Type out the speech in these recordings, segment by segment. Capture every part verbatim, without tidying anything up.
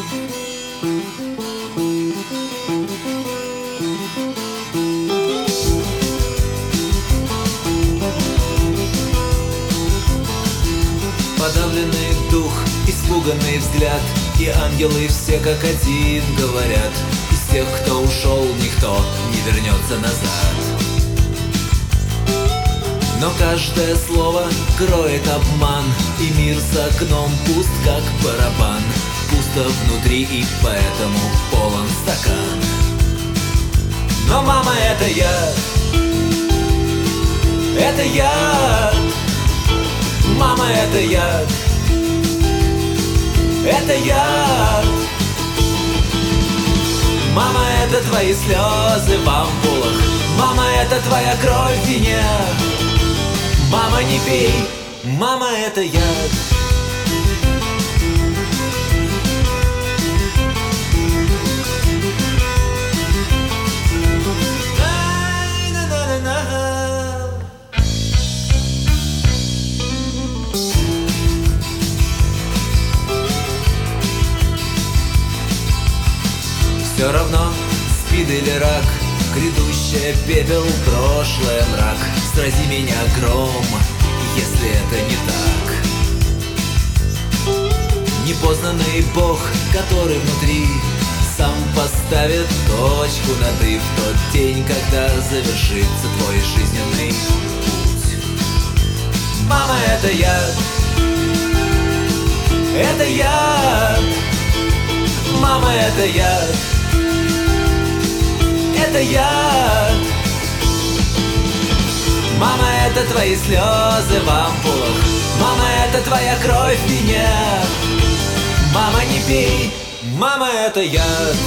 Подавленный дух, испуганный взгляд, и ангелы все как один говорят: из тех, кто ушел, никто не вернется назад. Но каждое слово кроет обман, и мир за окном пуст, как барабан. Пусто внутри, и поэтому полон стакан. Но мама, это я, это я. Мама, это я, это я. Мама, это твои слезы в ампулах. Мама, это твоя кровь в вине. Мама, не пей, мама, это я. Все равно, спид или рак, грядущее пепел, прошлое мрак. Срази меня гром, если это не так. Непознанный Бог, который внутри, сам поставит точку над «и» в тот день, когда завершится твой жизненный путь. Мама, это я, это я. Мама, это я, это я. Мама, это твои слезы в ампулах. Мама, это твоя кровь в вине. Мама, не пей, мама, это я.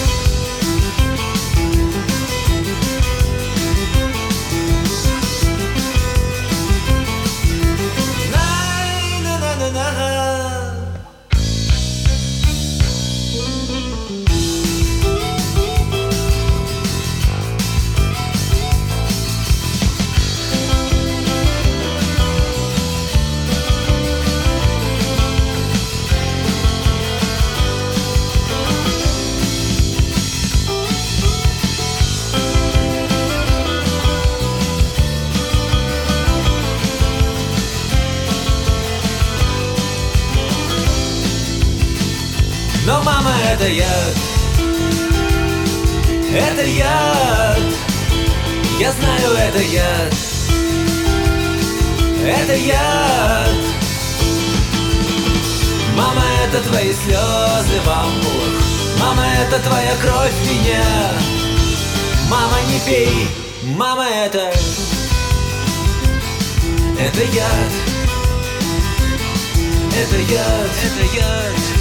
Но мама, это я, это я. Я знаю, это я, это я. Мама, это твои слезы в ампулах. Мама, это твоя кровь в вине. Мама, не пей, мама, это, это яд, это яд, это яд.